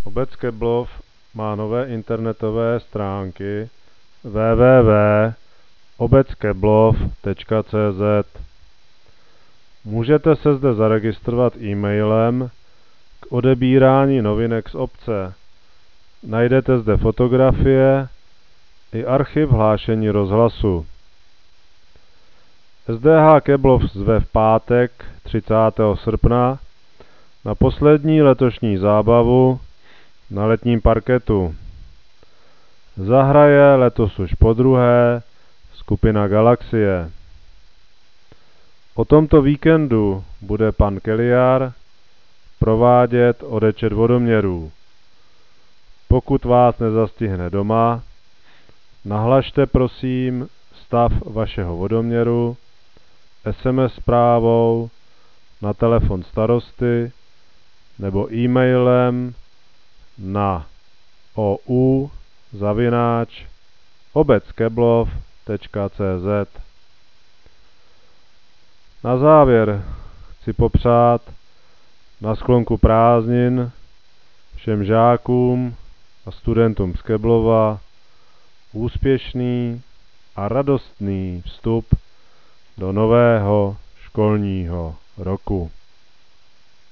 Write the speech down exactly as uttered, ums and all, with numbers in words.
Obec Keblov má nové internetové stránky w w w tečka obeckeblov tečka c z. Můžete se zde zaregistrovat e-mailem k odebírání novinek z obce. Najdete zde fotografie i archiv hlášení rozhlasu. S D H Keblov zve v pátek třicátého srpna na poslední letošní zábavu na letním parketu. Zahraje letos už podruhé skupina Galaxie. O tomto víkendu bude pan Keliar provádět odečet vodoměrů. Pokud vás nezastihne doma, nahlašte prosím stav vašeho vodoměru S M S zprávou na telefon starosty nebo e-mailem na o u zavináč obeckeblov tečka c z. Na závěr chci popřát na sklonku prázdnin všem žákům a studentům z Keblova úspěšný a radostný vstup do nového školního roku.